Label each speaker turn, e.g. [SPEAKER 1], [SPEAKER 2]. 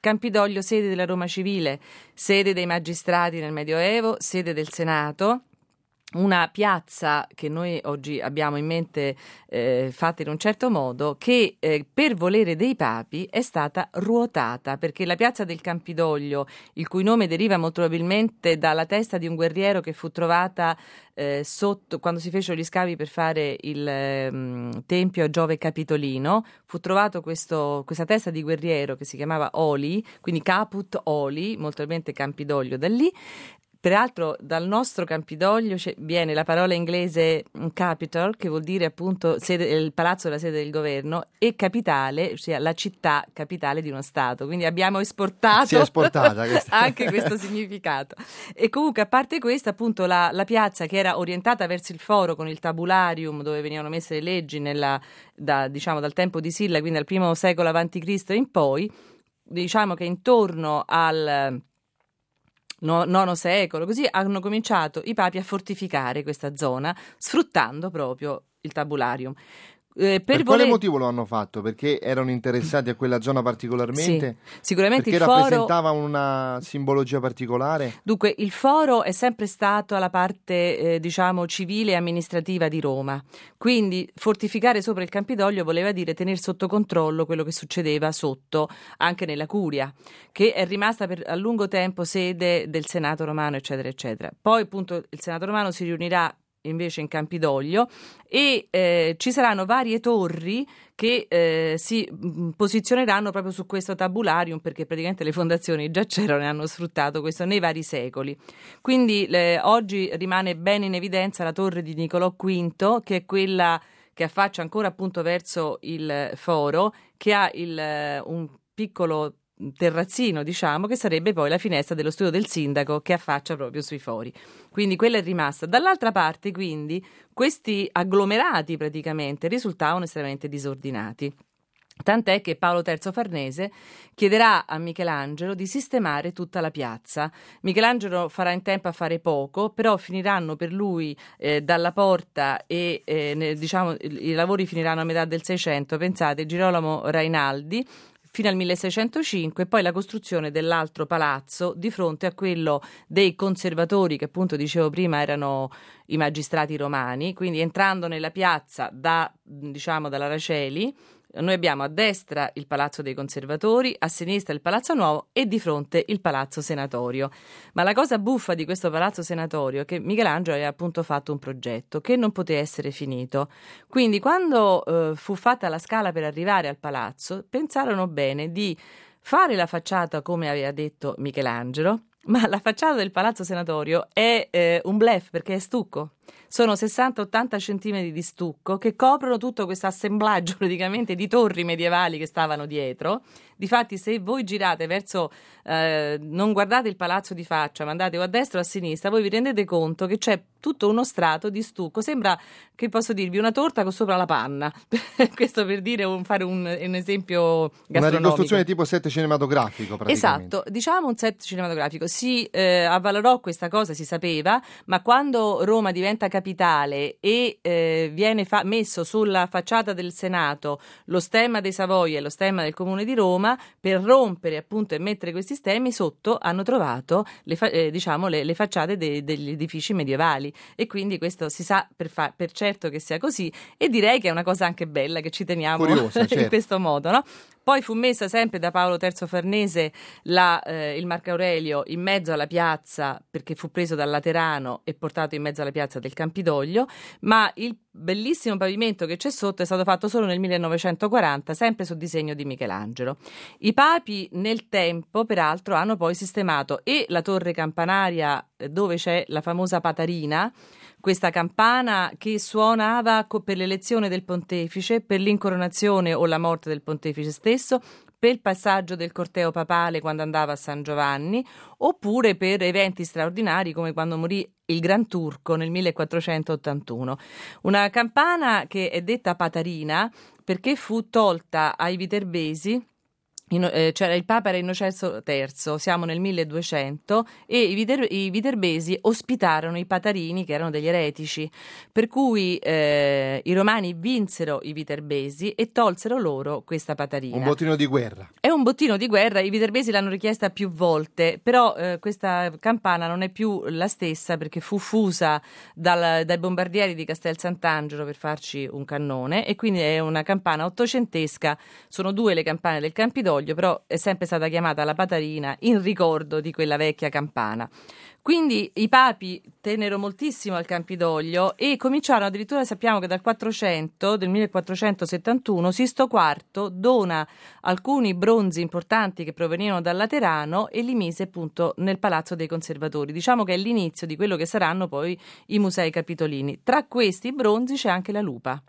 [SPEAKER 1] Campidoglio, sede della Roma civile, sede dei magistrati nel Medioevo, sede del Senato. Una piazza che noi oggi abbiamo in mente fatta in un certo modo, che per volere dei papi è stata ruotata, perché la piazza del Campidoglio, il cui nome deriva molto probabilmente dalla testa di un guerriero che fu trovata sotto, quando si fecero gli scavi per fare il tempio a Giove Capitolino, fu trovato questa testa di guerriero che si chiamava Oli, quindi Caput Oli, molto probabilmente Campidoglio da lì. Peraltro dal nostro Campidoglio viene la parola inglese capital, che vuol dire appunto il palazzo della sede del governo, e capitale, ossia la città capitale di uno stato. Quindi abbiamo esportato
[SPEAKER 2] si è esportata
[SPEAKER 1] anche questo significato. E comunque, a parte questo, appunto la piazza, che era orientata verso il foro con il tabularium, dove venivano messe le leggi dal tempo di Silla, quindi al primo secolo avanti Cristo in poi, diciamo che intorno al IX secolo, così hanno cominciato i papi a fortificare questa zona, sfruttando proprio il tabularium.
[SPEAKER 2] Per quale motivo lo hanno fatto? Perché erano interessati a quella zona particolarmente?
[SPEAKER 1] Sì, sicuramente
[SPEAKER 2] perché
[SPEAKER 1] il foro
[SPEAKER 2] rappresentava una simbologia particolare?
[SPEAKER 1] Dunque, il foro è sempre stato alla parte, civile e amministrativa di Roma. Quindi fortificare sopra il Campidoglio voleva dire tenere sotto controllo quello che succedeva sotto, anche nella Curia, che è rimasta a lungo tempo sede del Senato romano, eccetera, eccetera. Poi, appunto, il Senato romano si riunirà invece in Campidoglio e ci saranno varie torri che si posizioneranno proprio su questo tabularium, perché praticamente le fondazioni già c'erano e hanno sfruttato questo nei vari secoli. Quindi oggi rimane ben in evidenza la torre di Niccolò V, che è quella che affaccia ancora appunto verso il foro, che ha un piccolo terrazzino, diciamo, che sarebbe poi la finestra dello studio del sindaco, che affaccia proprio sui fori. Quindi quella è rimasta. Dall'altra parte, quindi, questi agglomerati praticamente risultavano estremamente disordinati. Tant'è che Paolo III Farnese chiederà a Michelangelo di sistemare tutta la piazza. Michelangelo farà in tempo a fare poco, però finiranno per lui dalla porta e i lavori finiranno a metà del 600. Pensate, Girolamo Rainaldi fino al 1605, e poi la costruzione dell'altro palazzo di fronte a quello dei conservatori, che appunto dicevo prima erano i magistrati romani. Quindi entrando nella piazza dalla Raceli, noi abbiamo a destra il Palazzo dei Conservatori, a sinistra il Palazzo Nuovo e di fronte il Palazzo Senatorio. Ma la cosa buffa di questo Palazzo Senatorio è che Michelangelo aveva appunto fatto un progetto che non poteva essere finito. Quindi quando fu fatta la scala per arrivare al palazzo, pensarono bene di fare la facciata come aveva detto Michelangelo, ma la facciata del Palazzo Senatorio è un bluff, perché è stucco. Sono 60-80 centimetri di stucco che coprono tutto questo assemblaggio praticamente di torri medievali che stavano dietro. Difatti, se voi girate verso, non guardate il palazzo di faccia, ma andate o a destra o a sinistra, voi vi rendete conto che c'è tutto uno strato di stucco. Sembra, che posso dirvi, una torta con sopra la panna. Questo per dire, fare un esempio gastronomico.
[SPEAKER 2] Una ricostruzione tipo set cinematografico, praticamente.
[SPEAKER 1] Esatto, diciamo un set cinematografico. Si avvalorò questa cosa, si sapeva, ma quando Roma diventa capitale e viene messo sulla facciata del Senato lo stemma dei Savoia e lo stemma del Comune di Roma, per rompere appunto e mettere questi stemmi sotto hanno trovato le facciate degli edifici medievali, e quindi questo si sa per certo che sia così, e direi che è una cosa anche bella, che ci teniamo
[SPEAKER 2] curiosa, certo.
[SPEAKER 1] In questo modo, no? Poi fu messa sempre da Paolo III Farnese il Marco Aurelio in mezzo alla piazza, perché fu preso dal Laterano e portato in mezzo alla piazza del Campidoglio, ma il bellissimo pavimento che c'è sotto è stato fatto solo nel 1940, sempre su disegno di Michelangelo. I papi nel tempo, peraltro, hanno poi sistemato e la torre campanaria dove c'è la famosa Patarina, questa campana che suonava per l'elezione del pontefice, per l'incoronazione o la morte del pontefice stesso, per il passaggio del corteo papale quando andava a San Giovanni, oppure per eventi straordinari come quando morì il Gran Turco nel 1481. Una campana che è detta Patarina perché fu tolta ai viterbesi C'era il Papa, era Innocenzo III, siamo nel 1200, e i viterbesi ospitarono i patarini, che erano degli eretici, per cui i romani vinsero i viterbesi e tolsero loro questa patarina.
[SPEAKER 2] Un bottino di guerra.
[SPEAKER 1] È un bottino di guerra, i viterbesi l'hanno richiesta più volte, però questa campana non è più la stessa, perché fu fusa dai bombardieri di Castel Sant'Angelo per farci un cannone, e quindi è una campana ottocentesca. Sono 2 le campane del Campidoglio, però è sempre stata chiamata la patarina in ricordo di quella vecchia campana. Quindi i papi tennero moltissimo al Campidoglio e cominciarono, addirittura sappiamo che del 1471, Sisto IV dona alcuni bronzi importanti che provenivano dal Laterano e li mise appunto nel Palazzo dei Conservatori. Diciamo che è l'inizio di quello che saranno poi i musei capitolini. Tra questi bronzi c'è anche la lupa.